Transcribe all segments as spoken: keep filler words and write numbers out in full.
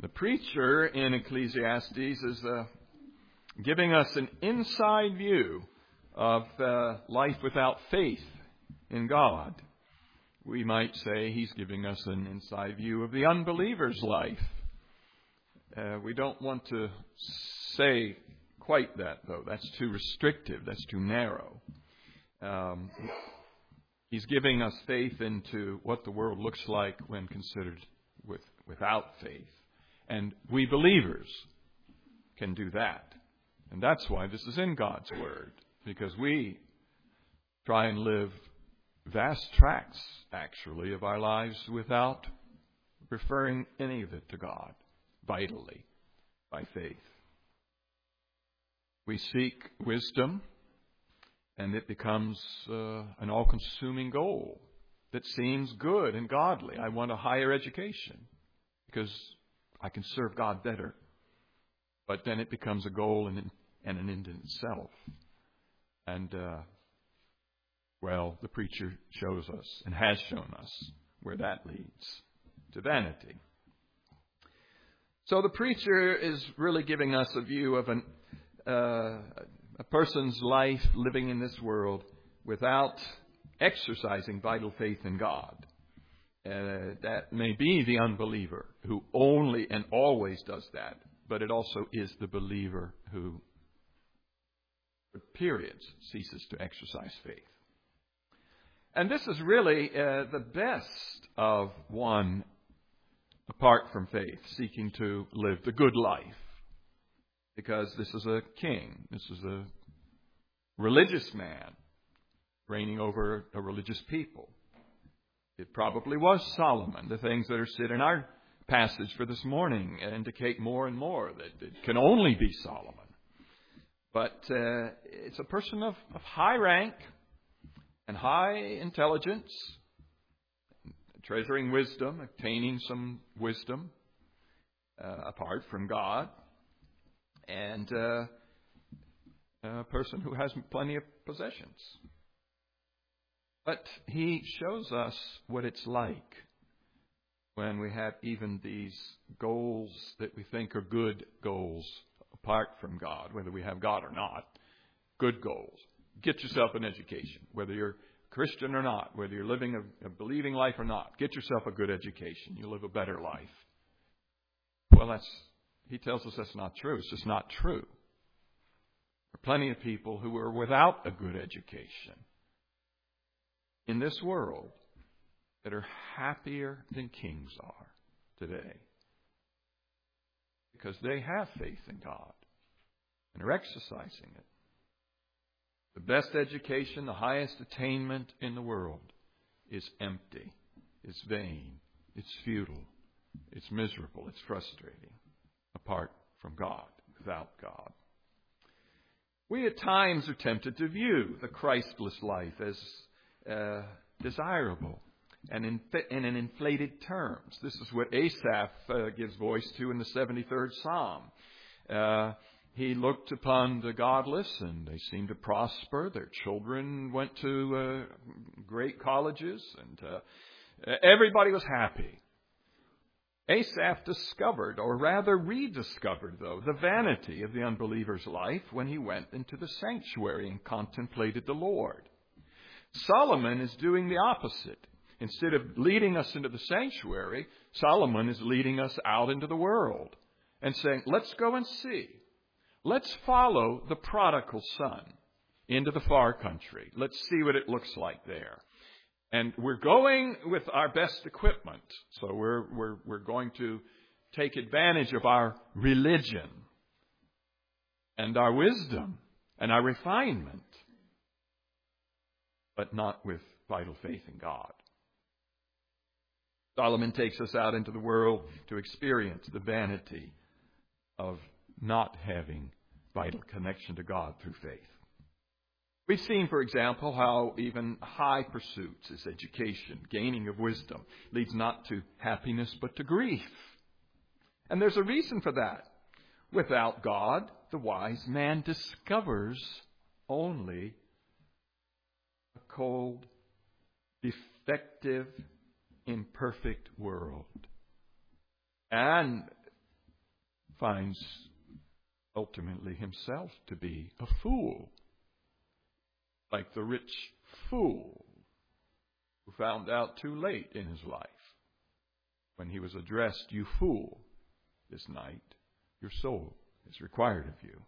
The preacher in Ecclesiastes is uh, giving us an inside view of uh, life without faith in God. We might say he's giving us an inside view of the unbeliever's life. Uh, we don't want to say quite that, though. That's too restrictive. That's too narrow. Um, he's giving us faith into what the world looks like when considered with, without faith. And we believers can do that. And that's why this is in God's Word. Because we try and live vast tracts, actually, of our lives without referring any of it to God vitally by faith. We seek wisdom, and it becomes uh, an all-consuming goal that seems good and godly. I want a higher education because I can serve God better. But then it becomes a goal and, and an end in itself. And, uh, well, the preacher shows us and has shown us where that leads, to vanity. So the preacher is really giving us a view of an, uh, a person's life living in this world without exercising vital faith in God. Uh, that may be the unbeliever who only and always does that, but it also is the believer who, for periods, ceases to exercise faith. And this is really uh, the best of one apart from faith, seeking to live the good life. Because this is a king, this is a religious man reigning over a religious people. It probably was Solomon. The things that are said in our passage for this morning indicate more and more that it can only be Solomon. But uh, it's a person of, of high rank and high intelligence, treasuring wisdom, attaining some wisdom uh, apart from God, and uh, a person who has plenty of possessions. But he shows us what it's like when we have even these goals that we think are good goals apart from God, whether we have God or not. Good goals. Get yourself an education, whether you're Christian or not, whether you're living a, a believing life or not. Get yourself a good education. You'll live a better life. Well, that's he tells us that's not true. It's just not true. There are plenty of people who are without a good education in this world that are happier than kings are today because they have faith in God and are exercising it. The best education, the highest attainment in the world is empty, it's vain, it's futile, it's miserable, it's frustrating apart from God, without God. We at times are tempted to view the Christless life as Uh, desirable and in, in an inflated terms. This is what Asaph uh, gives voice to in the seventy-third Psalm. Uh, he looked upon the godless and they seemed to prosper. Their children went to uh, great colleges and uh, everybody was happy. Asaph discovered, or rather rediscovered, though, the vanity of the unbeliever's life when he went into the sanctuary and contemplated the Lord. Solomon is doing the opposite. Instead of leading us into the sanctuary, Solomon is leading us out into the world and saying, let's go and see. Let's follow the prodigal son into the far country. Let's see what it looks like there. And we're going with our best equipment. So we're, we're, we're going to take advantage of our religion and our wisdom and our refinement, but not with vital faith in God. Solomon takes us out into the world to experience the vanity of not having vital connection to God through faith. We've seen, for example, how even high pursuits as education, gaining of wisdom, leads not to happiness but to grief. And there's a reason for that. Without God, the wise man discovers only a cold, defective, imperfect world. And finds ultimately himself to be a fool, like the rich fool who found out too late in his life when he was addressed, "You fool, this night your soul is required of you."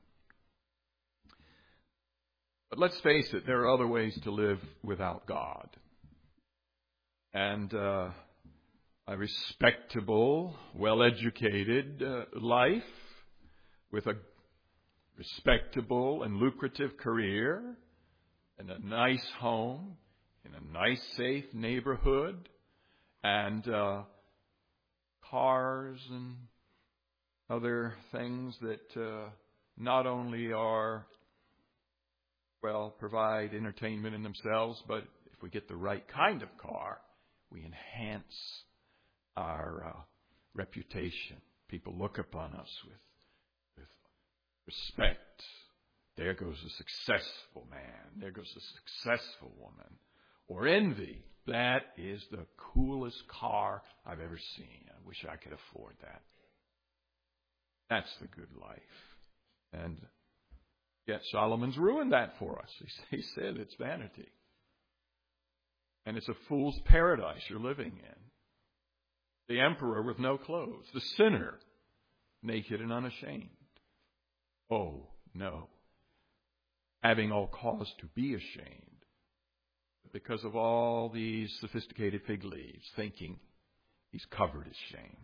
But let's face it, there are other ways to live without God. And uh, a respectable, well-educated uh, life with a respectable and lucrative career and a nice home in a nice, safe neighborhood and uh, cars and other things that uh, not only are, well, provide entertainment in themselves, but if we get the right kind of car, we enhance our uh, reputation. People look upon us with, with respect. There goes a successful man. There goes a successful woman. Or envy. That is the coolest car I've ever seen. I wish I could afford that. That's the good life. And yet Solomon's ruined that for us. He said it's vanity. And it's a fool's paradise you're living in. The emperor with no clothes. The sinner, naked and unashamed. Oh, no. Having all cause to be ashamed. Because of all these sophisticated fig leaves, thinking he's covered his shame.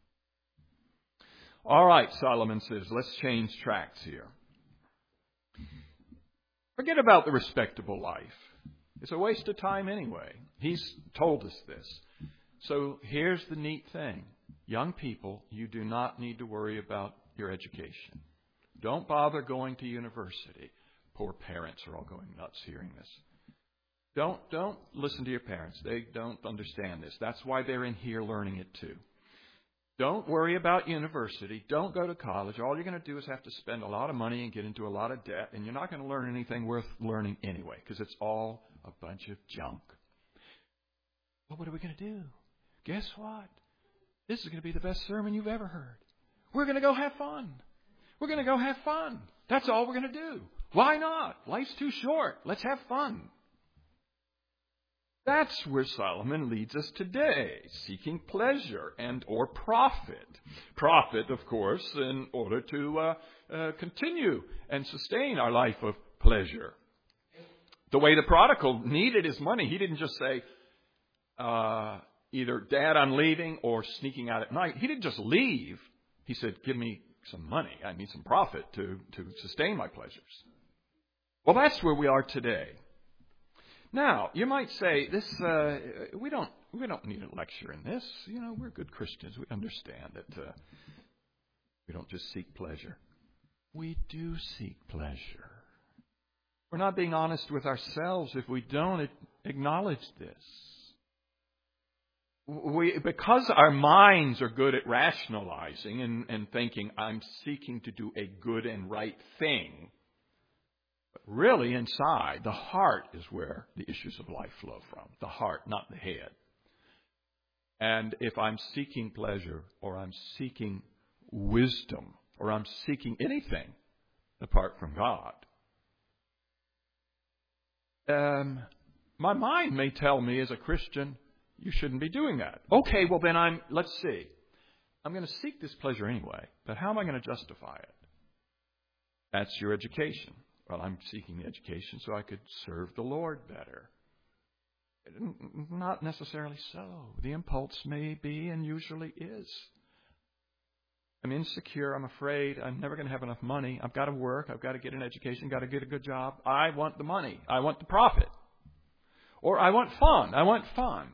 All right, Solomon says, let's change tracks here. Forget about the respectable life. It's a waste of time anyway. He's told us this. So here's the neat thing. Young people, you do not need to worry about your education. Don't bother going to university. Poor parents are all going nuts hearing this. Don't, don't listen to your parents. They don't understand this. That's why they're in here learning it too. Don't worry about university. Don't go to college. All you're going to do is have to spend a lot of money and get into a lot of debt, and you're not going to learn anything worth learning anyway, because it's all a bunch of junk. Well, what are we going to do? Guess what? This is going to be the best sermon you've ever heard. We're going to go have fun. We're going to go have fun. That's all we're going to do. Why not? Life's too short. Let's have fun. That's where Solomon leads us today, seeking pleasure and or profit. Profit, of course, in order to uh, uh, continue and sustain our life of pleasure. The way the prodigal needed his money, he didn't just say, uh, either, Dad, I'm leaving, or sneaking out at night. He didn't just leave. He said, give me some money. I need some profit to, to sustain my pleasures. Well, that's where we are today. Now, you might say, this uh, we don't we don't need a lecture in this. You know, we're good Christians. We understand that uh, we don't just seek pleasure. We do seek pleasure. We're not being honest with ourselves if we don't acknowledge this. We, because our minds are good at rationalizing and, and thinking, I'm seeking to do a good and right thing. But really, inside, the heart is where the issues of life flow from. The heart, not the head. And if I'm seeking pleasure, or I'm seeking wisdom, or I'm seeking anything apart from God, um, my mind may tell me as a Christian, you shouldn't be doing that. Okay, well then I'm, let's see. I'm going to seek this pleasure anyway, but how am I going to justify it? That's your education. Well, I'm seeking the education so I could serve the Lord better. Not necessarily so. The impulse may be and usually is. I'm insecure. I'm afraid. I'm never going to have enough money. I've got to work. I've got to get an education. Got to get a good job. I want the money. I want the profit. Or I want fun. I want fun.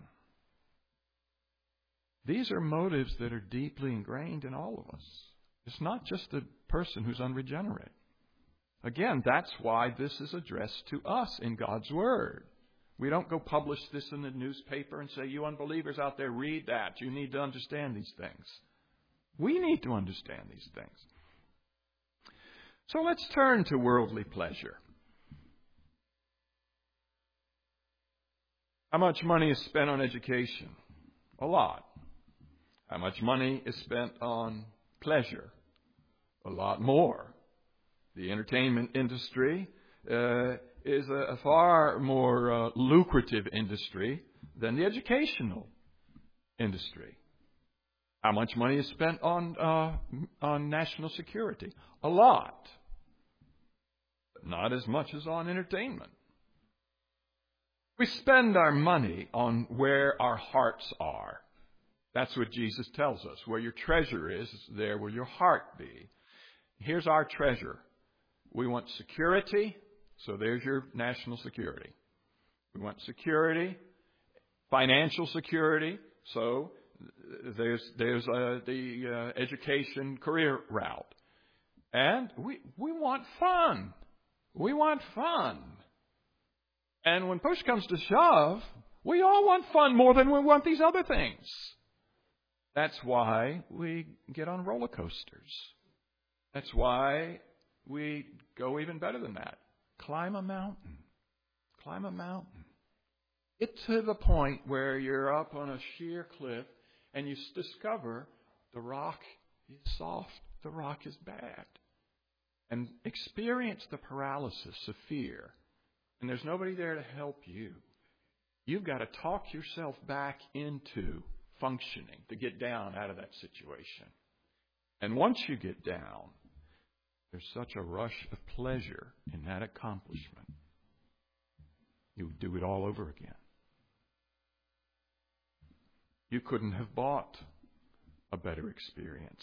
These are motives that are deeply ingrained in all of us. It's not just the person who's unregenerate. Again, that's why this is addressed to us in God's Word. We don't go publish this in the newspaper and say, you unbelievers out there, read that. You need to understand these things. We need to understand these things. So let's turn to worldly pleasure. How much money is spent on education? A lot. How much money is spent on pleasure? a lot more. The entertainment industry uh, is a, a far more uh, lucrative industry than the educational industry. How much money is spent on uh, on national security? A lot. But not as much as on entertainment. We spend our money on where our hearts are. That's what Jesus tells us. Where your treasure is, there will your heart be. Here's our treasure. We want security, so there's your national security. We want security, financial security, so there's there's uh, the uh, education career route. And we we want fun. We want fun. And when push comes to shove, we all want fun more than we want these other things. That's why we get on roller coasters. That's why we go even better than that. Climb a mountain. Climb a mountain. Get to the point where you're up on a sheer cliff and you discover the rock is soft, the rock is bad. And experience the paralysis of fear. And there's nobody there to help you. You've got to talk yourself back into functioning to get down out of that situation. And once you get down, there's such a rush of pleasure in that accomplishment. You do it all over again. You couldn't have bought a better experience.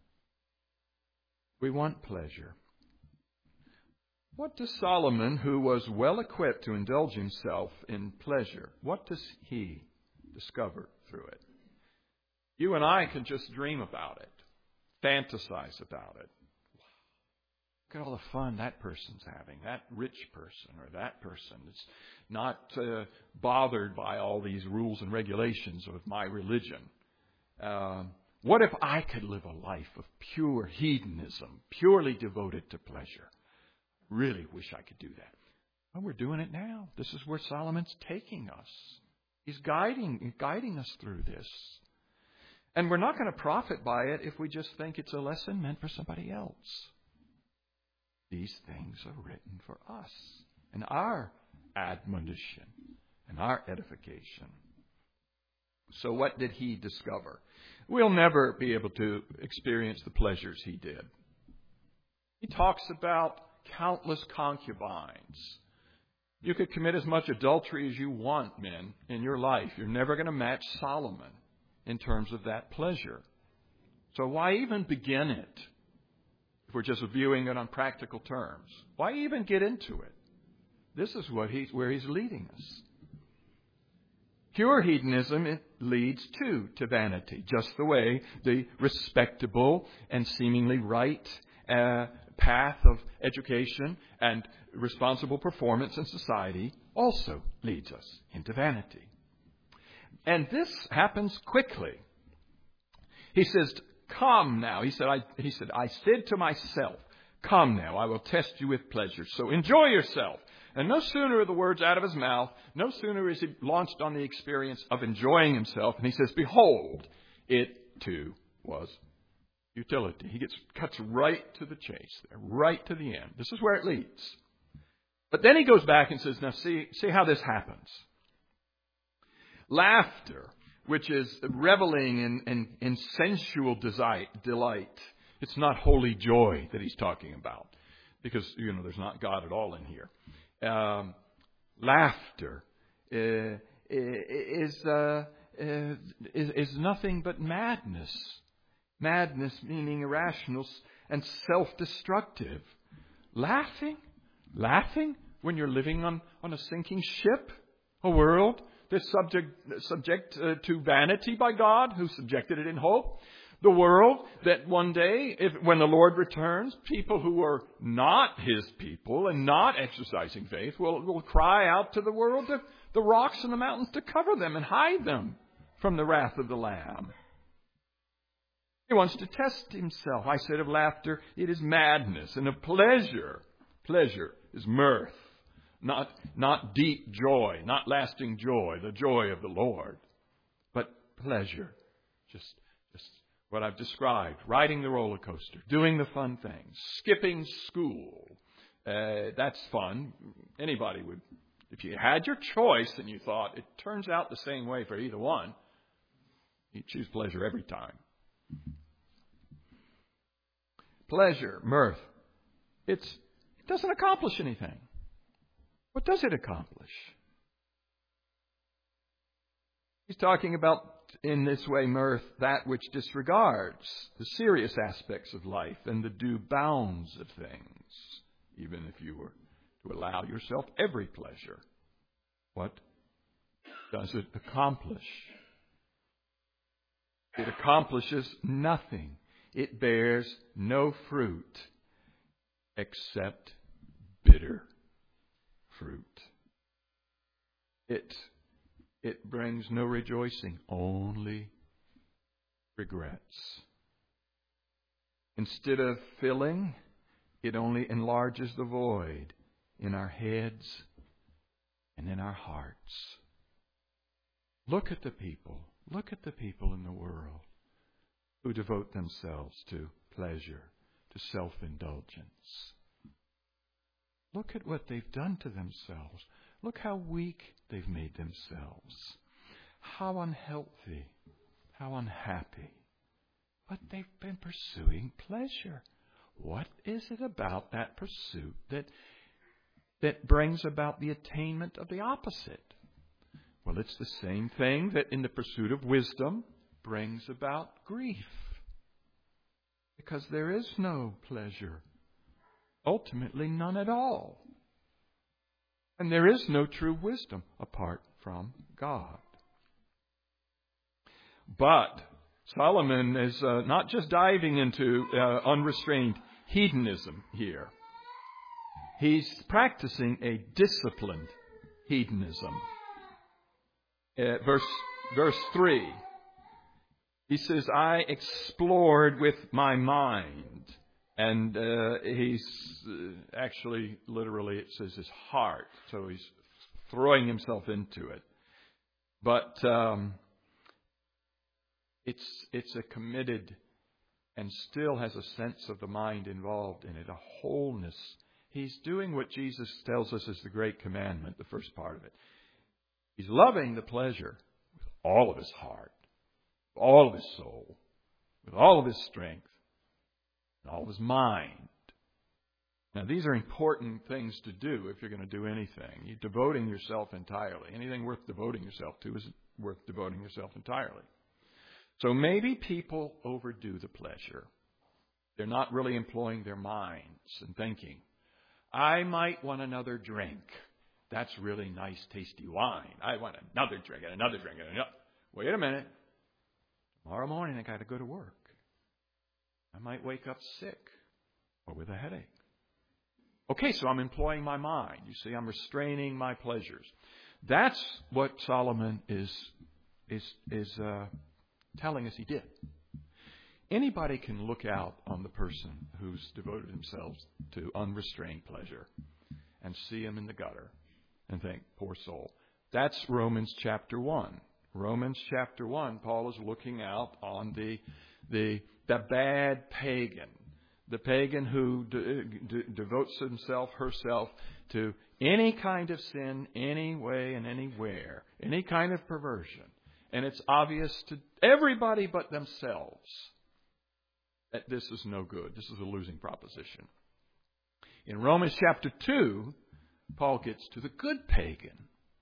We want pleasure. What does Solomon, who was well equipped to indulge himself in pleasure, what does he discover through it? You and I can just dream about it, fantasize about it. Look at all the fun that person's having, that rich person or that person is not uh, bothered by all these rules and regulations of my religion. Uh, what if I could live a life of pure hedonism, purely devoted to pleasure? Really wish I could do that. Well, we're doing it now. This is where Solomon's taking us. He's guiding, guiding us through this. And we're not going to profit by it if we just think it's a lesson meant for somebody else. These things are written for us and our admonition and our edification. So what did he discover? We'll never be able to experience the pleasures he did. He talks about countless concubines. You could commit as much adultery as you want, men, in your life. You're never going to match Solomon in terms of that pleasure. So why even begin it? If we're just viewing it on practical terms, why even get into it? This is what he's, where he's leading us. Pure hedonism, it leads too to vanity, just the way the respectable and seemingly right uh, path of education and responsible performance in society also leads us into vanity. And this happens quickly. He says, come now. He said, I, he said, I said to myself, come now, I will test you with pleasure. So enjoy yourself. And no sooner are the words out of his mouth, no sooner is he launched on the experience of enjoying himself. And he says, behold, it too was utility. He gets cuts right to the chase there, right to the end. This is where it leads. But then he goes back and says, now see, see how this happens. Laughter, which is reveling in, in, in sensual delight. It's not holy joy that he's talking about, because, you know, there's not God at all in here. Um, laughter uh, is, uh, is is nothing but madness. Madness meaning irrational and self-destructive. Laughing? Laughing when you're living on, on a sinking ship? A world that's subject, subject uh, to vanity by God, who subjected it in hope. The world that one day, if, when the Lord returns, people who are not His people and not exercising faith will, will cry out to the world, to the rocks and the mountains to cover them and hide them from the wrath of the Lamb. He wants to test himself. I said of laughter, it is madness, and of pleasure, pleasure is mirth. Not, not deep joy, not lasting joy, the joy of the Lord, but pleasure. Just, just what I've described, riding the roller coaster, doing the fun things, skipping school. Uh, that's fun. Anybody would, if you had your choice and you thought it turns out the same way for either one, you'd choose pleasure every time. Pleasure, mirth. It's, it doesn't accomplish anything. What does it accomplish? He's talking about, in this way, mirth, that which disregards the serious aspects of life and the due bounds of things, even if you were to allow yourself every pleasure. What does it accomplish? It accomplishes nothing. It bears no fruit except bitter fruit. It, it brings no rejoicing, only regrets. Instead of filling, it only enlarges the void in our heads and in our hearts. Look at the people. Look at the people in the world who devote themselves to pleasure, to self-indulgence. Look at what they've done to themselves. Look how weak they've made themselves. How unhealthy, how unhappy. But they've been pursuing pleasure. What is it about that pursuit that, that brings about the attainment of the opposite? Well, it's the same thing that in the pursuit of wisdom brings about grief. Because there is no pleasure. Ultimately, none at all. And there is no true wisdom apart from God. But Solomon is uh, not just diving into uh, unrestrained hedonism here. He's practicing a disciplined hedonism. Uh, verse, verse three, he says, I explored with my mind. And uh, he's uh, actually, literally, it says his heart. So he's throwing himself into it. But um, it's it's a committed and still has a sense of the mind involved in it, a wholeness. He's doing what Jesus tells us is the great commandment, the first part of it. He's loving the pleasure with all of his heart, with all of his soul, with all of his strength, and all of his mind. Now, these are important things to do if you're going to do anything. You're devoting yourself entirely. Anything worth devoting yourself to is worth devoting yourself entirely. So maybe people overdo the pleasure. They're not really employing their minds and thinking, I might want another drink. That's really nice, tasty wine. I want another drink and another drink and another. Wait a minute. Tomorrow morning I got to go to work. I might wake up sick or with a headache. Okay, so I'm employing my mind. You see, I'm restraining my pleasures. That's what Solomon is is is uh, telling us he did. Anybody can look out on the person who's devoted themselves to unrestrained pleasure and see him in the gutter and think, poor soul. That's Romans chapter one. Romans chapter one, Paul is looking out on the the the bad pagan, the pagan who de- de- devotes himself, herself to any kind of sin, any way and anywhere, any kind of perversion. And it's obvious to everybody but themselves that this is no good. This is a losing proposition. In Romans chapter two, Paul gets to the good pagan,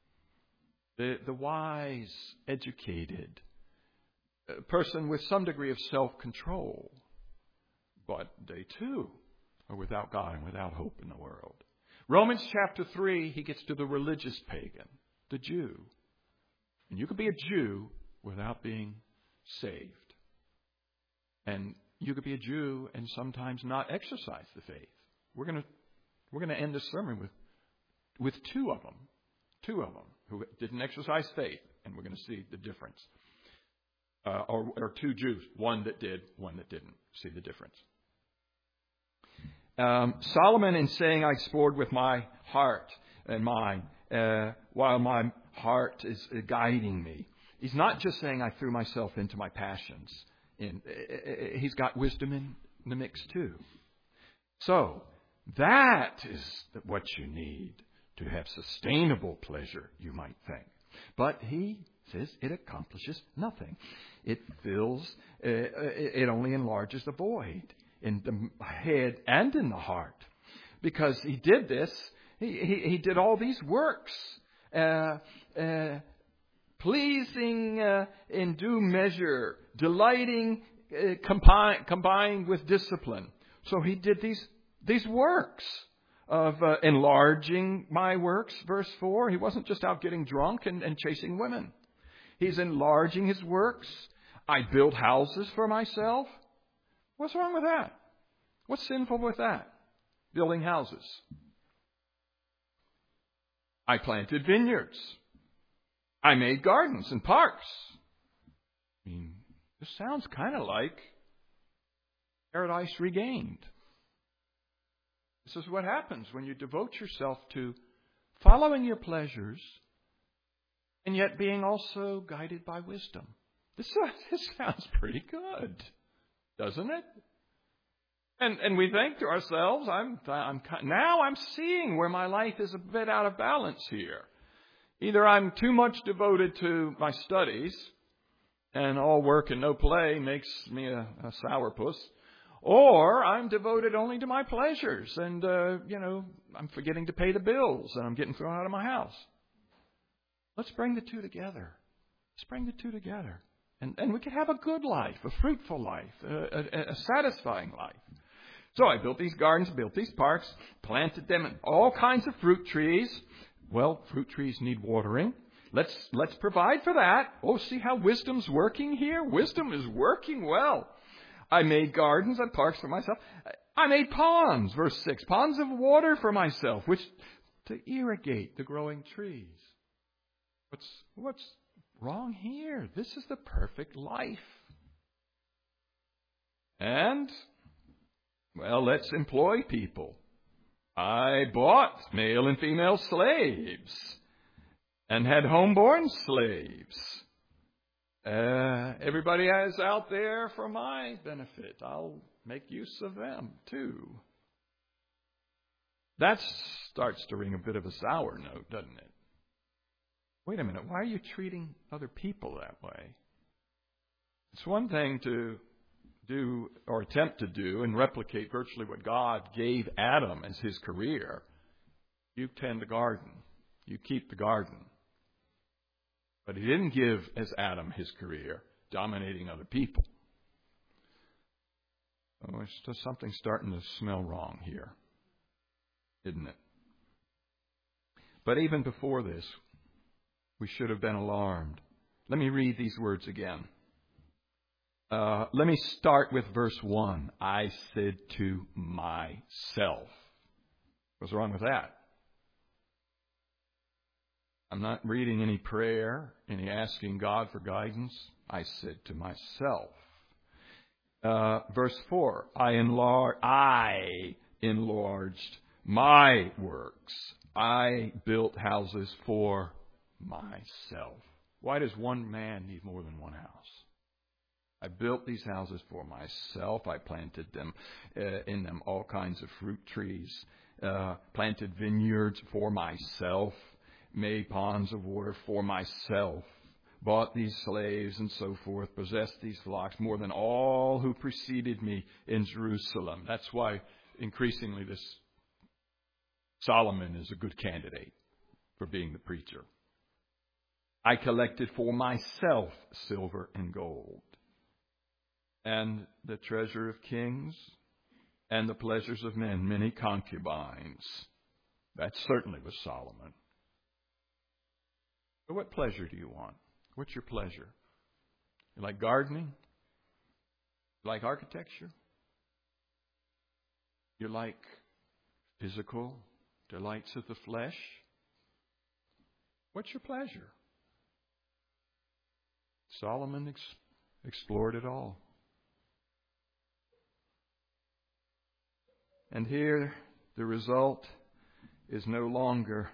the, the wise, educated person with some degree of self-control. But they too are without God and without hope in the world. Romans chapter three, he gets to the religious pagan, the Jew. And you could be a Jew without being saved. And you could be a Jew and sometimes not exercise the faith. We're going to we're going to end this sermon with with two of them, two of them who didn't exercise faith, and we're going to see the difference. Uh, or, or two Jews, one that did, one that didn't. See the difference. Um, Solomon, in saying, I explored with my heart and mind, uh, while my heart is guiding me. He's not just saying I threw myself into my passions in, he's got wisdom in the mix too. So that is what you need to have sustainable pleasure, you might think. But he says it accomplishes nothing. It fills, uh, it only enlarges the void in the head and in the heart. Because he did this, he, he, he did all these works, uh, uh, pleasing uh, in due measure, delighting uh, combined, combined with discipline. So he did these these works of uh, enlarging my works, verse four. He wasn't just out getting drunk and, and chasing women. He's enlarging his works. I build houses for myself. What's wrong with that? What's sinful with that? Building houses. I planted vineyards. I made gardens and parks. I mean, this sounds kind of like Paradise Regained. This is what happens when you devote yourself to following your pleasures and yet being also guided by wisdom. This, this sounds pretty good, doesn't it? And and we think to ourselves, I'm I'm now I'm seeing where my life is a bit out of balance here. Either I'm too much devoted to my studies, and all work and no play makes me a, a sourpuss, or I'm devoted only to my pleasures, and uh, you know I'm forgetting to pay the bills, and I'm getting thrown out of my house. Let's bring the two together. Let's bring the two together, and and we can have a good life, a fruitful life, a, a, a satisfying life. So I built these gardens, built these parks, planted them in all kinds of fruit trees. Well, fruit trees need watering. Let's let's provide for that. Oh, see how wisdom's working here? Wisdom is working well. I made gardens and parks for myself. I made ponds, verse six, ponds of water for myself, which to irrigate the growing trees. What's what's wrong here? This is the perfect life. And, well, let's employ people. I bought male and female slaves and had homeborn slaves. Uh, everybody is out there for my benefit. I'll make use of them too. That starts to ring a bit of a sour note, doesn't it? Wait a minute, why are you treating other people that way? It's one thing to do or attempt to do and replicate virtually what God gave Adam as his career. You tend the garden. You keep the garden. But he didn't give as Adam his career, dominating other people. Oh, there's just something starting to smell wrong here, isn't it? But even before this, we should have been alarmed. Let me read these words again. Uh, let me start with verse one. I said to myself. What's wrong with that? I'm not reading any prayer, any asking God for guidance. I said to myself. Uh, verse four. I enlarged, I enlarged my works. I built houses for myself. Why does one man need more than one house? I built these houses for myself. I planted them uh, in them all kinds of fruit trees, uh, planted vineyards for myself, made ponds of water for myself, bought these slaves and so forth, possessed these flocks more than all who preceded me in Jerusalem. That's why increasingly this Solomon is a good candidate for being the preacher. I collected for myself silver and gold, and the treasure of kings, and the pleasures of men, many concubines. That certainly was Solomon. But what pleasure do you want? What's your pleasure? You like gardening? You like architecture? You like physical delights of the flesh? What's your pleasure? Solomon ex- explored it all. And here the result is no longer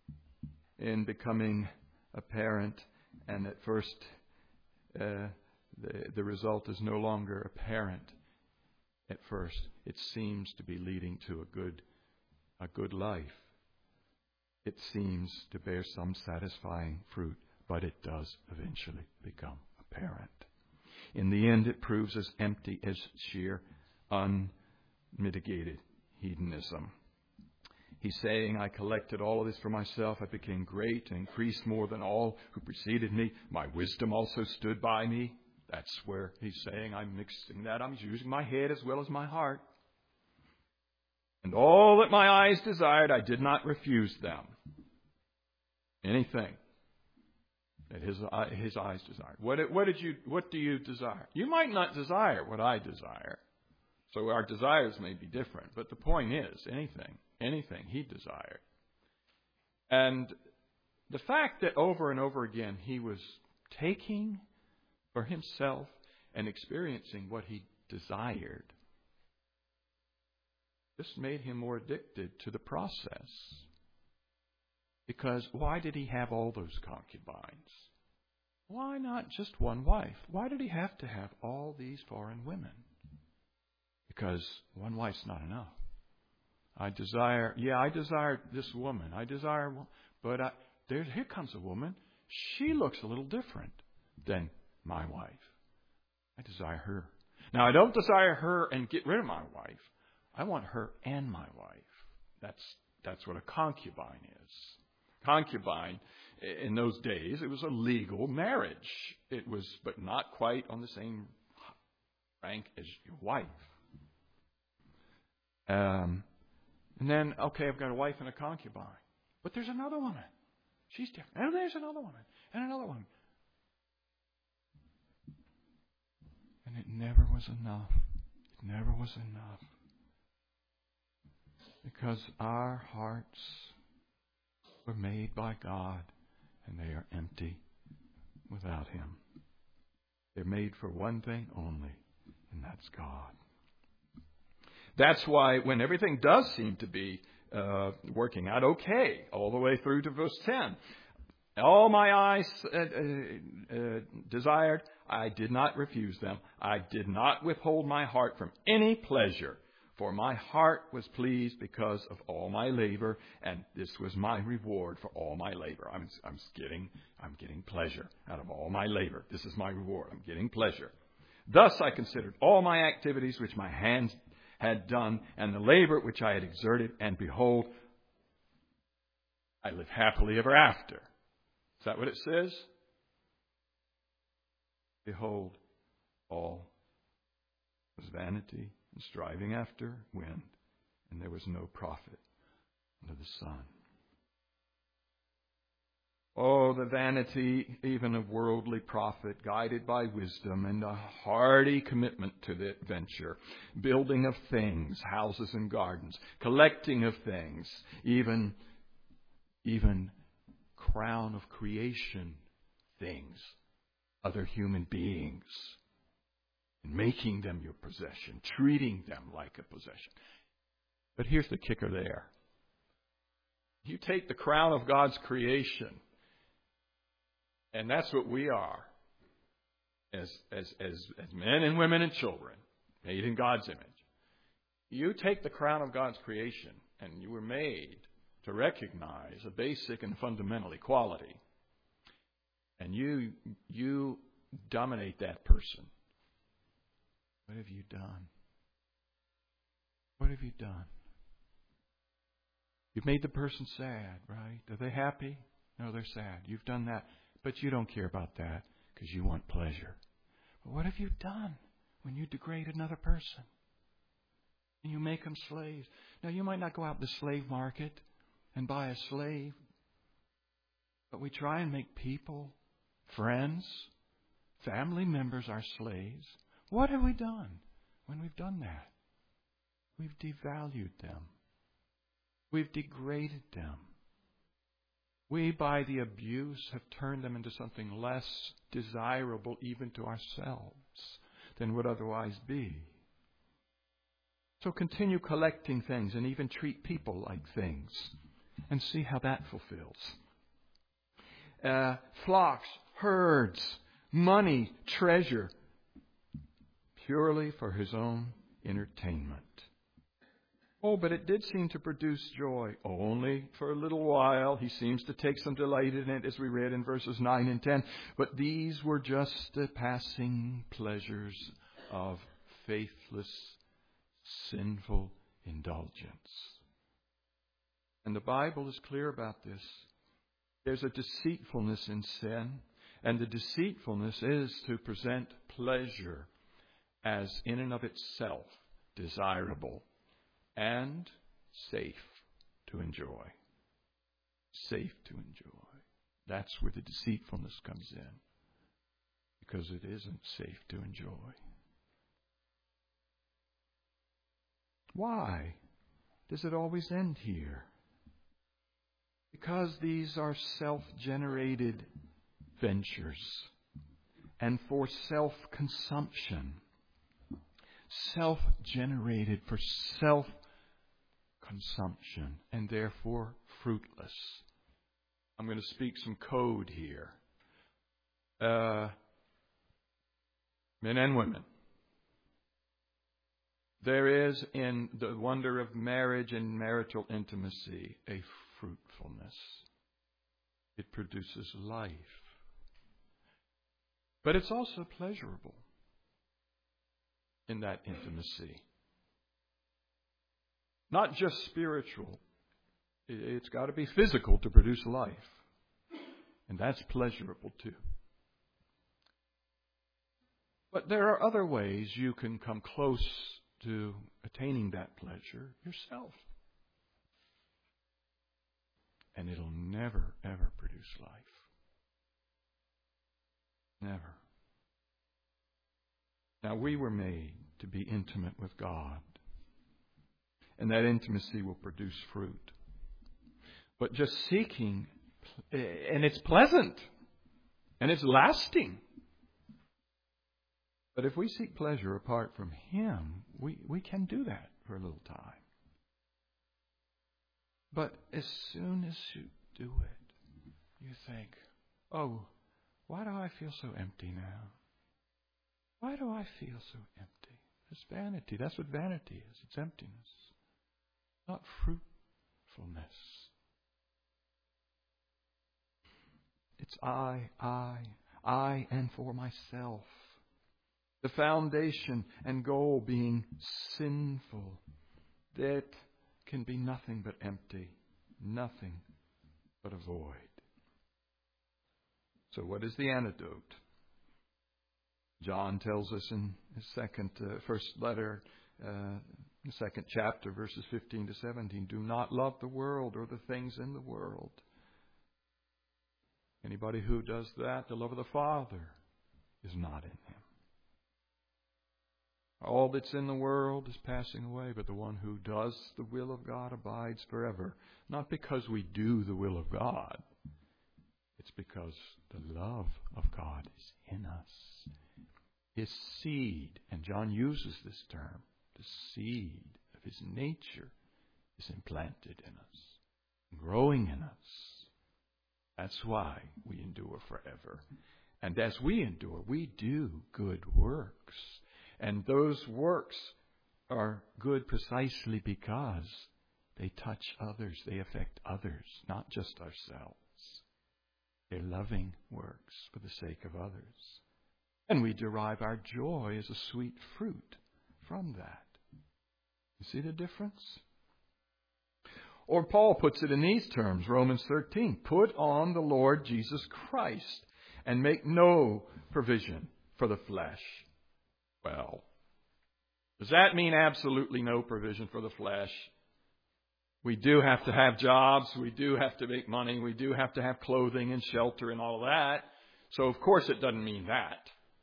in becoming apparent and at first uh, the, the result is no longer apparent at first. It seems to be leading to a good, a good life. It seems to bear some satisfying fruit, but it does eventually become apparent. In the end, it proves as empty as sheer, unmitigated hedonism. He's saying, I collected all of this for myself. I became great and increased more than all who preceded me. My wisdom also stood by me. That's where he's saying, I'm mixing that. I'm using my head as well as my heart. And all that my eyes desired, I did not refuse them. Anything that his, his eyes desired. What, what did you, what do you desire? You might not desire what I desire. So our desires may be different. But the point is, anything, anything he desired. And the fact that over and over again he was taking for himself and experiencing what he desired, this made him more addicted to the process. Because why did he have all those concubines? Why not just one wife? Why did he have to have all these foreign women? Because one wife's not enough. I desire, yeah, I desire this woman. I desire, but I, there, here comes a woman. She looks a little different than my wife. I desire her. Now, I don't desire her and get rid of my wife. I want her and my wife. That's that's what a concubine is. Concubine, in those days, it was a legal marriage. It was, but not quite on the same rank as your wife. Um, and then, okay, I've got a wife and a concubine. But there's another woman. She's different. And there's another woman. And another one. And it never was enough. It never was enough. Because our hearts were made by God, and they are empty without Him. They're made for one thing only, and that's God. That's why when everything does seem to be uh, working out okay, all the way through to verse ten, all my eyes uh, uh, uh, desired, I did not refuse them. I did not withhold my heart from any pleasure. For my heart was pleased because of all my labor, and this was my reward for all my labor. I'm, I'm getting, I'm getting pleasure out of all my labor. This is my reward. I'm getting pleasure. Thus I considered all my activities which my hands had done, and the labor which I had exerted, and behold, I live happily ever after. Is that what it says? Behold, all was vanity and striving after wind, and there was no profit under the sun. Oh, the vanity even of worldly profit, guided by wisdom and a hearty commitment to the adventure, building of things, houses and gardens, collecting of things, even, even crown of creation things, other human beings, and making them your possession, treating them like a possession. But here's the kicker there. You take the crown of God's creation, and that's what we are as, as, as, as men and women and children, made in God's image. You take the crown of God's creation, and you were made to recognize a basic and fundamental equality. And you, you dominate that person. What have you done? What have you done? You've made the person sad, right? Are they happy? No, they're sad. You've done that. But you don't care about that because you want pleasure. But what have you done when you degrade another person? And you make them slaves. Now, you might not go out in the slave market and buy a slave. But we try and make people, friends, family members our slaves. What have we done when we've done that? We've devalued them. We've degraded them. We, by the abuse, have turned them into something less desirable even to ourselves than would otherwise be. So continue collecting things and even treat people like things and see how that fulfills. Uh, flocks, herds, money, treasure, purely for his own entertainment. Oh, but it did seem to produce joy. Only for a little while. He seems to take some delight in it, as we read in verses nine and ten. But these were just the passing pleasures of faithless, sinful indulgence. And the Bible is clear about this. There's a deceitfulness in sin, and the deceitfulness is to present pleasure as in and of itself desirable and safe to enjoy. Safe to enjoy. That's where the deceitfulness comes in, because it isn't safe to enjoy. Why does it always end here? Because these are self-generated ventures and for self-consumption. Self-generated for self-consumption and therefore fruitless. I'm going to speak some code here. Uh, men and women. There is in the wonder of marriage and marital intimacy a fruitfulness. It produces life. But it's also pleasurable in that intimacy. Not just spiritual. It's got to be physical to produce life. And that's pleasurable too. But there are other ways you can come close to attaining that pleasure yourself. And it'll never, ever produce life. Never. Now, we were made to be intimate with God. And that intimacy will produce fruit. But just seeking, and it's pleasant, and it's lasting. But if we seek pleasure apart from Him, we, we can do that for a little time. But as soon as you do it, you think, oh, why do I feel so empty now? Why do I feel so empty? It's vanity. That's what vanity is. It's emptiness, not fruitfulness. It's I, I, I, and for myself. The foundation and goal being sinful. That can be nothing but empty, nothing but a void. So what is the antidote? John tells us in his second, uh, first letter, uh, the second chapter, verses fifteen to seventeen, do not love the world or the things in the world. Anybody who does that, the love of the Father is not in him. All that's in the world is passing away, but the one who does the will of God abides forever. Not because we do the will of God. It's because the love of God is in us. His seed, and John uses this term, the seed of His nature is implanted in us, growing in us. That's why we endure forever. And as we endure, we do good works. And those works are good precisely because they touch others, they affect others, not just ourselves. They're loving works for the sake of others. And we derive our joy as a sweet fruit from that. You see the difference? Or Paul puts it in these terms, Romans thirteen, put on the Lord Jesus Christ and make no provision for the flesh. Well, does that mean absolutely no provision for the flesh? We do have to have jobs. We do have to make money. We do have to have clothing and shelter and all that. So, of course, it doesn't mean that.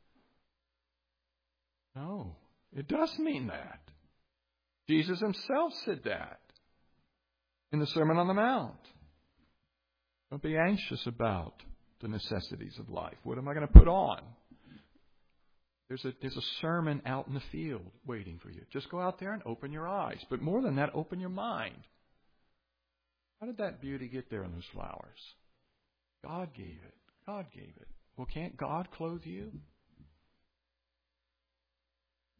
No, it does mean that. Jesus Himself said that in the Sermon on the Mount. Don't be anxious about the necessities of life. What am I going to put on? There's a, there's a sermon out in the field waiting for you. Just go out there and open your eyes. But more than that, open your mind. How did that beauty get there in those flowers? God gave it. God gave it. Well, can't God clothe you?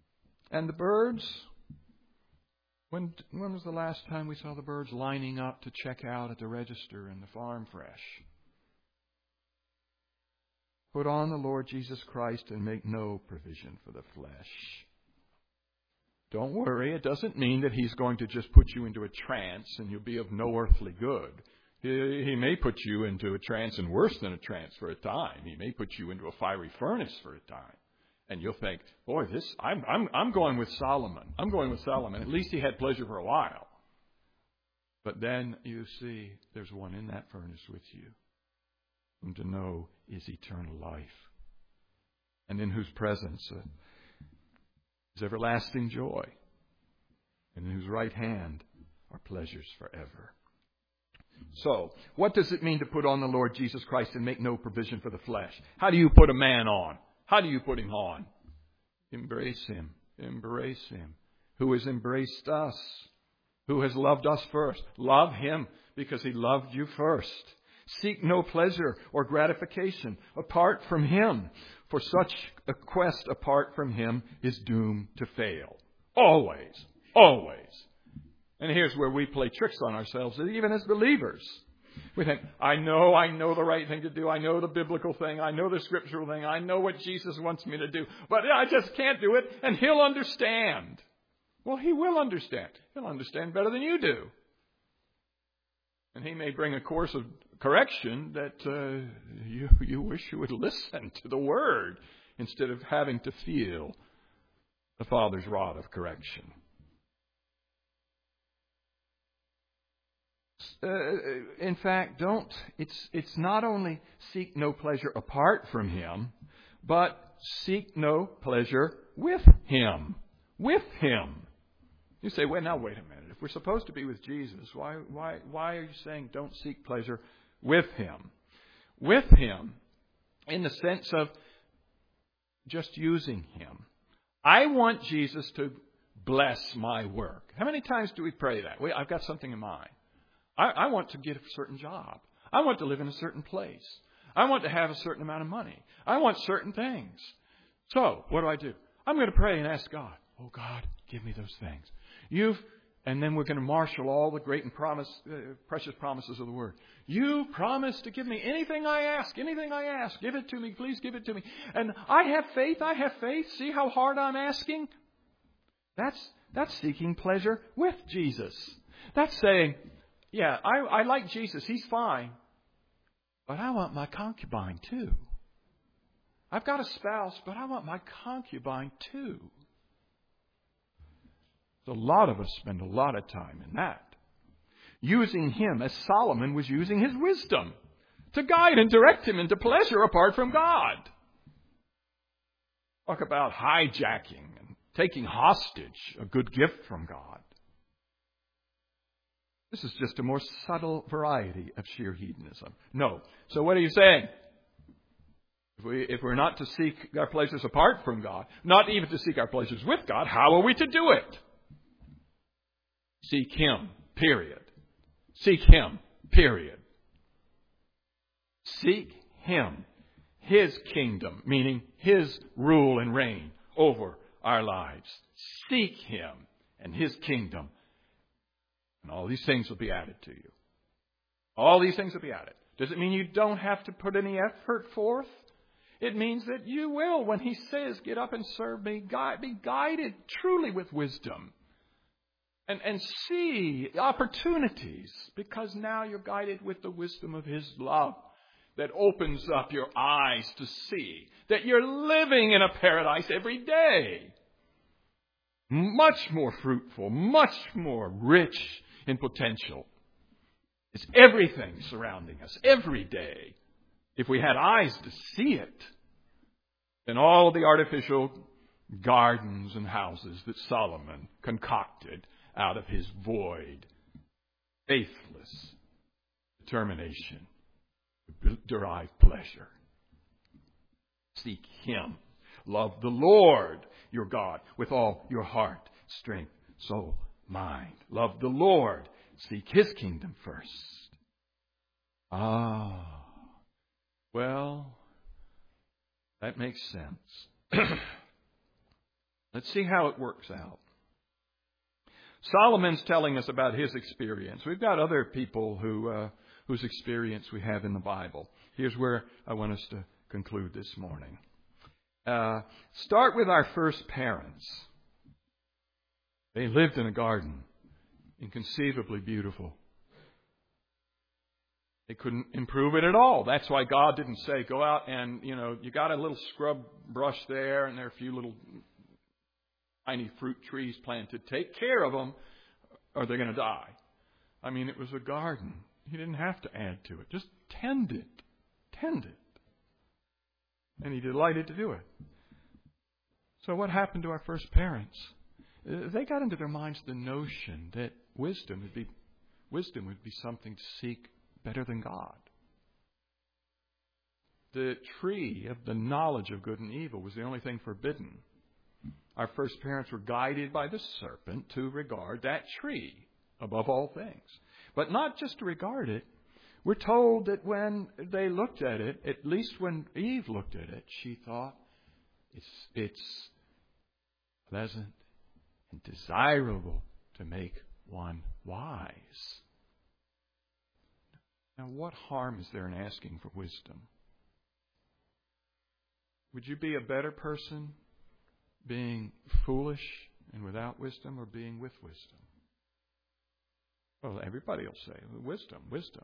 And the birds, when when was the last time we saw the birds lining up to check out at the register in the farm fresh? Put on the Lord Jesus Christ and make no provision for the flesh. Don't worry, it doesn't mean that He's going to just put you into a trance and you'll be of no earthly good. He, he may put you into a trance, and worse than a trance, for a time. He may put you into a fiery furnace for a time. And you'll think, boy, this I'm I'm I'm going with Solomon. I'm going with Solomon. At least he had pleasure for a while. But then you see there's one in that furnace with you, whom to know is eternal life, and in whose presence uh, is everlasting joy, and in whose right hand are pleasures forever. So, what does it mean to put on the Lord Jesus Christ and make no provision for the flesh? How do you put a man on? How do you put him on? Embrace him. Embrace him. Who has embraced us? Who has loved us first? Love him because he loved you first. Seek no pleasure or gratification apart from him, for such a quest apart from him is doomed to fail. Always. Always. And here's where we play tricks on ourselves, even as believers. We think, I know, I know the right thing to do. I know the biblical thing. I know the scriptural thing. I know what Jesus wants me to do. But I just can't do it, and he'll understand. Well, he will understand. He'll understand better than you do. And he may bring a course of correction that uh, you, you wish you would listen to the word instead of having to feel the Father's rod of correction. Uh, in fact, don't, it's, it's not only seek no pleasure apart from him, but seek no pleasure with him. With him. You say, well, now wait a minute. If we're supposed to be with Jesus, why, why, why are you saying don't seek pleasure with him? With him, in the sense of just using him. I want Jesus to bless my work. How many times do we pray that? Well, I've got something in mind. I, I want to get a certain job. I want to live in a certain place. I want to have a certain amount of money. I want certain things. So, what do I do? I'm going to pray and ask God, oh God, give me those things. You've, and then we're going to marshal all the great and promise, uh, precious promises of the Word. You promise to give me anything I ask, anything I ask. Give it to me, please give it to me. And I have faith, I have faith. See how hard I'm asking? That's, that's seeking pleasure with Jesus. That's saying, yeah, I, I like Jesus. He's fine. But I want my concubine too. I've got a spouse, but I want my concubine too. So a lot of us spend a lot of time in that. Using him as Solomon was using his wisdom to guide and direct him into pleasure apart from God. Talk about hijacking and taking hostage a good gift from God. This is just a more subtle variety of sheer hedonism. No. So what are you saying? If, we, if we're not to seek our pleasures apart from God, not even to seek our pleasures with God, how are we to do it? Seek him, period. Seek him, period. Seek him, his kingdom, meaning his rule and reign over our lives. Seek him and his kingdom. And all these things will be added to you. All these things will be added. Does it mean you don't have to put any effort forth? It means that you will, when he says, get up and serve me, guide, be guided truly with wisdom. And, and see opportunities, because now you're guided with the wisdom of his love that opens up your eyes to see that you're living in a paradise every day. Much more fruitful, much more rich in potential. It's everything surrounding us every day. If we had eyes to see it, then all the artificial gardens and houses that Solomon concocted out of his void, faithless determination to derive pleasure. Seek him. Love the Lord your God with all your heart, strength, soul, mind. Love the Lord. Seek his kingdom first. Ah, well, that makes sense. Let's see how it works out. Solomon's telling us about his experience. We've got other people who uh, whose experience we have in the Bible. Here's where I want us to conclude this morning. Uh, start with our first parents. They lived in a garden, inconceivably beautiful. They couldn't improve it at all. That's why God didn't say, go out and, you know, you got a little scrub brush there and there are a few little tiny fruit trees planted. Take care of them or they're going to die. I mean, it was a garden. He didn't have to add to it. Just tend it. Tend it. And he delighted to do it. So what happened to our first parents? They got into their minds the notion that wisdom would be wisdom would be something to seek better than God. The tree of the knowledge of good and evil was the only thing forbidden. Our first parents were guided by the serpent to regard that tree above all things. But not just to regard it. We're told that when they looked at it, at least when Eve looked at it, she thought, it's, it's pleasant and desirable to make one wise. Now, what harm is there in asking for wisdom? Would you be a better person being foolish and without wisdom, or being with wisdom? Well, everybody will say, wisdom, wisdom.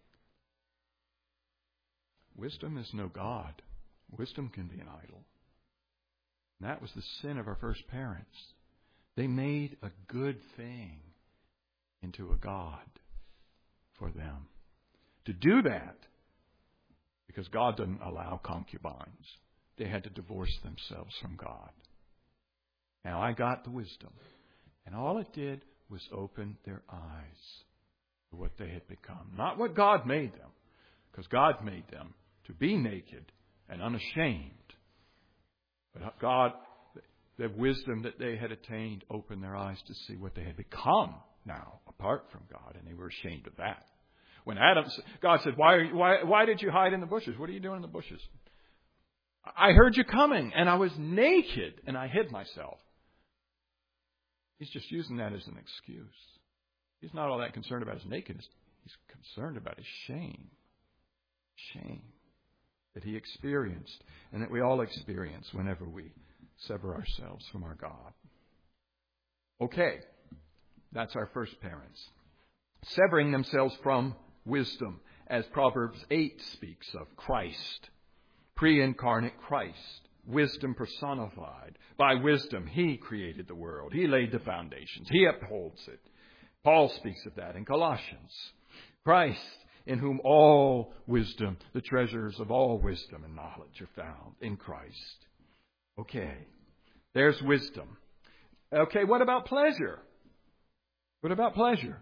Wisdom is no God. Wisdom can be an idol. And that was the sin of our first parents. They made a good thing into a God for them. To do that, because God doesn't allow concubines, they had to divorce themselves from God. Now I got the wisdom. And all it did was open their eyes to what they had become. Not what God made them, because God made them to be naked and unashamed. But God, the wisdom that they had attained, opened their eyes to see what they had become now, apart from God, and they were ashamed of that. When Adam, God said, why, are you, why, why did you hide in the bushes? What are you doing in the bushes? I heard you coming, and I was naked, and I hid myself. He's just using that as an excuse. He's not all that concerned about his nakedness. He's concerned about his shame. Shame that he experienced and that we all experience whenever we sever ourselves from our God. Okay, that's our first parents. Severing themselves from wisdom, as Proverbs eight speaks of Christ, pre-incarnate Christ, wisdom personified. By wisdom, he created the world. He laid the foundations. He upholds it. Paul speaks of that in Colossians. Christ, in whom all wisdom, the treasures of all wisdom and knowledge are found in Christ. Okay, there's wisdom. Okay, what about pleasure? What about pleasure?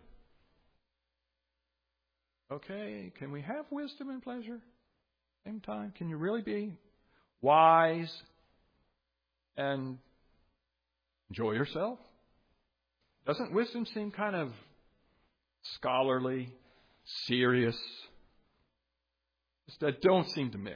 Okay, can we have wisdom and pleasure? Same time, can you really be wise and enjoy yourself? Doesn't wisdom seem kind of scholarly, serious? Just that don't seem to mix.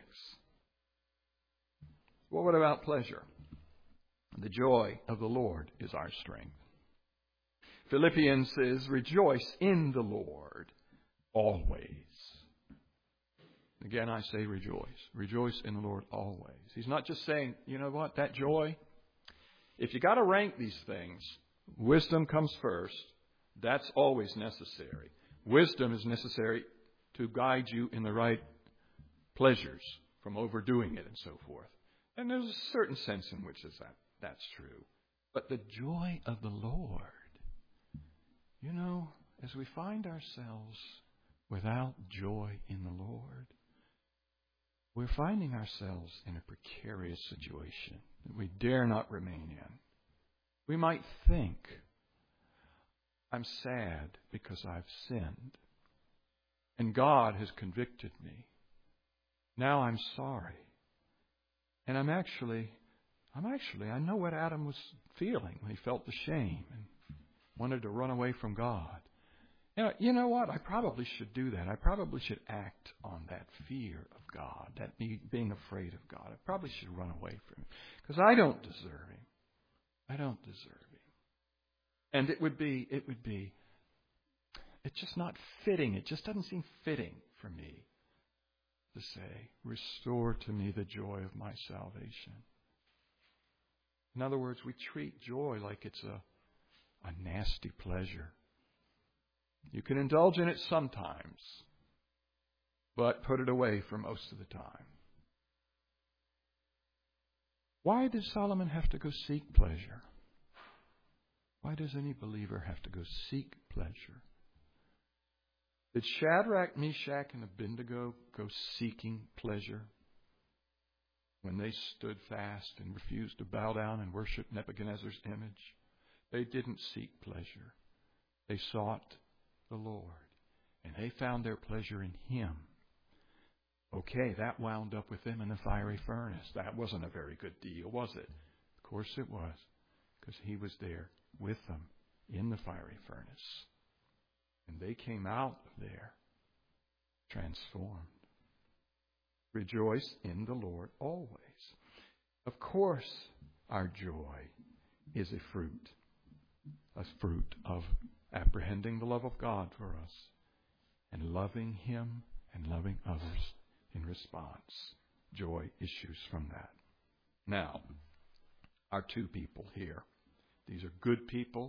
Well, what about pleasure? The joy of the Lord is our strength. Philippians says, rejoice in the Lord always. Again, I say rejoice. Rejoice in the Lord always. He's not just saying, you know what, that joy. If you got to rank these things, wisdom comes first. That's always necessary. Wisdom is necessary to guide you in the right pleasures from overdoing it and so forth. And there's a certain sense in which is that that's true. But the joy of the Lord, you know, as we find ourselves without joy in the Lord, we're finding ourselves in a precarious situation that we dare not remain in. We might think, I'm sad because I've sinned, and God has convicted me. Now I'm sorry. And I'm actually, I'm actually, I know what Adam was feeling when he felt the shame and wanted to run away from God. You know, you know what? I probably should do that. I probably should act on that fear of God, that be, being afraid of God. I probably should run away from Him because I don't deserve Him. I don't deserve Him. And it would be, it would be, it's just not fitting. It just doesn't seem fitting for me to say, restore to me the joy of my salvation. In other words, we treat joy like it's a, a nasty pleasure. You can indulge in it sometimes, but put it away for most of the time. Why did Solomon have to go seek pleasure? Why does any believer have to go seek pleasure? Did Shadrach, Meshach, and Abednego go seeking pleasure when they stood fast and refused to bow down and worship Nebuchadnezzar's image? They didn't seek pleasure. They sought the Lord, and they found their pleasure in Him. Okay, that wound up with them in the fiery furnace. That wasn't a very good deal, was it? Of course it was, because He was there with them in the fiery furnace. And they came out of there transformed. Rejoice in the Lord always. Of course, our joy is a fruit, a fruit of apprehending the love of God for us and loving Him and loving others in response. Joy issues from that. Now, our two people here. These are good people.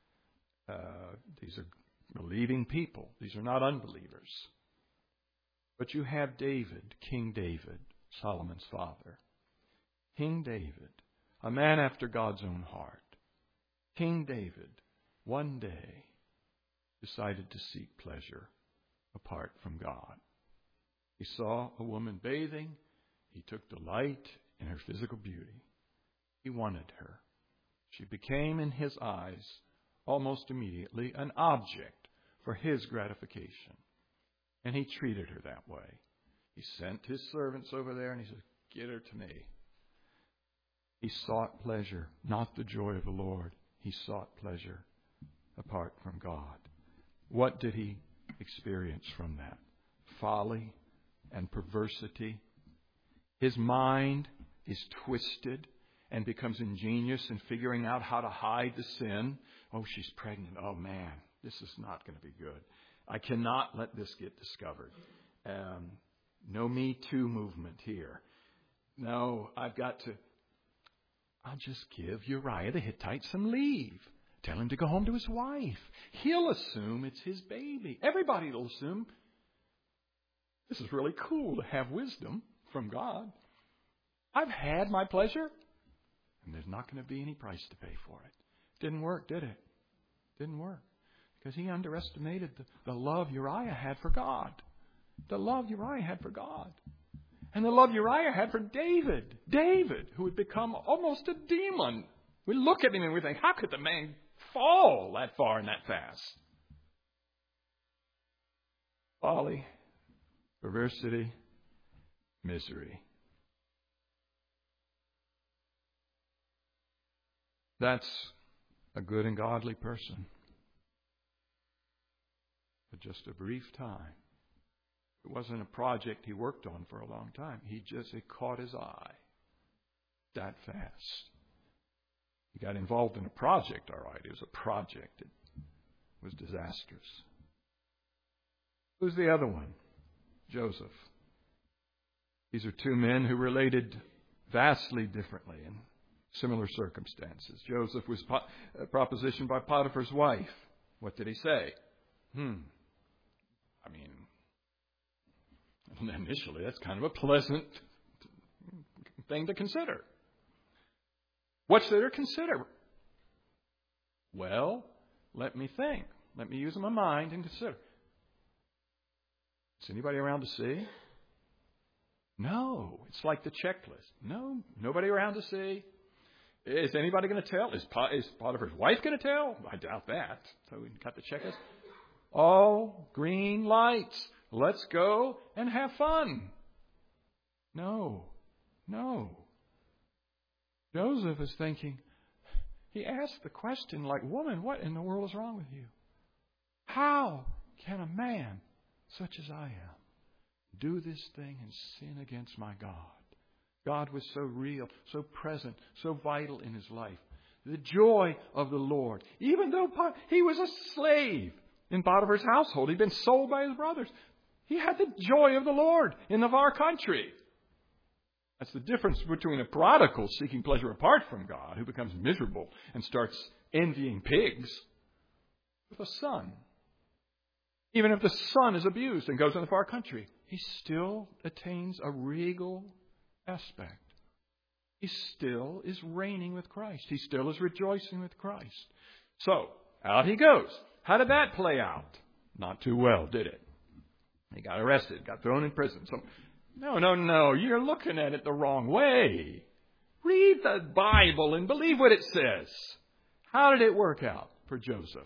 Uh, these are believing people. These are not unbelievers. But you have David, King David, Solomon's father. King David, a man after God's own heart. King David, one day, decided to seek pleasure apart from God. He saw a woman bathing. He took delight in her physical beauty. He wanted her. She became, in his eyes, almost immediately an object for his gratification. And he treated her that way. He sent his servants over there and he said, get her to me. He sought pleasure, not the joy of the Lord. He sought pleasure apart from God. What did he experience from that? Folly and perversity. His mind is twisted and becomes ingenious in figuring out how to hide the sin. Oh, she's pregnant. Oh, man, this is not going to be good. I cannot let this get discovered. Um, no Me Too movement here. No, I've got to... I'll just give Uriah the Hittite some leave. Tell him to go home to his wife. He'll assume it's his baby. Everybody will assume this is really cool to have wisdom from God. I've had my pleasure, and there's not going to be any price to pay for it. Didn't work, did it? Didn't work. Because he underestimated the, the love Uriah had for God. The love Uriah had for God. And the love Uriah had for David. David, who had become almost a demon. We look at him and we think, how could the man fall that far and that fast? Folly, perversity, misery. That's a good and godly person. For just a brief time. It wasn't a project he worked on for a long time. He just, it caught his eye that fast. He got involved in a project, all right. It was a project. It was disastrous. Who's the other one? Joseph. These are two men who related vastly differently in similar circumstances. Joseph was po- propositioned by Potiphar's wife. What did he say? Hmm. I mean, initially, that's kind of a pleasant thing to consider. What's there to consider? Well, let me think. Let me use my mind and consider. Is anybody around to see? No. It's like the checklist. No, nobody around to see. Is anybody going to tell? Is, Pot- is Potiphar's wife going to tell? I doubt that. So we can cut the checklist. All green lights. Let's go and have fun. No, no. Joseph is thinking, he asked the question like, woman, what in the world is wrong with you? How can a man such as I am do this thing and sin against my God? God was so real, so present, so vital in his life The joy of the Lord. Even though he was a slave in Potiphar's household, he'd been sold by his brothers. He had the joy of the Lord in the far country. That's the difference between a prodigal seeking pleasure apart from God, who becomes miserable and starts envying pigs, with a son. Even if the son is abused and goes in the far country, he still attains a regal aspect. He still is reigning with Christ. He still is rejoicing with Christ. So, out he goes. How did that play out? Not too well, did it? He got arrested, got thrown in prison. So, no, no, no, you're looking at it the wrong way. Read the Bible and believe what it says. How did it work out for Joseph?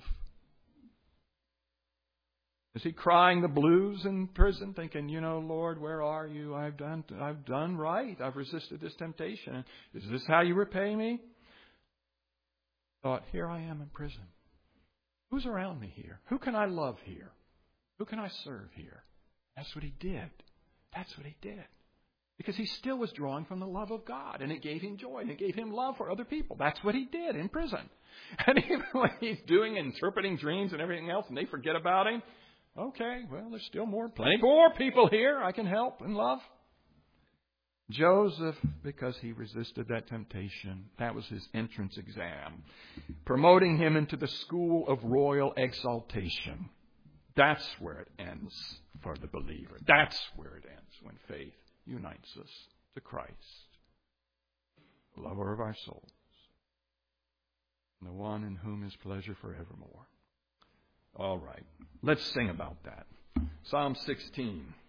Is he crying the blues in prison, thinking, you know, Lord, where are you? I've done, I've done right. I've resisted this temptation. Is this how you repay me? Thought, here I am in prison. Who's around me here? Who can I love here? Who can I serve here? That's what he did. That's what he did. Because he still was drawing from the love of God, and it gave him joy, and it gave him love for other people. That's what he did in prison. And even when he's doing interpreting dreams and everything else, and they forget about him, okay, well, there's still more, plenty more people here I can help and love. Joseph, because he resisted that temptation, that was his entrance exam, promoting him into the school of royal exaltation. That's where it ends for the believer. That's where it ends when faith unites us to Christ, the lover of our souls, and the one in whom is pleasure forevermore. All right, let's sing about that. Psalm sixteen.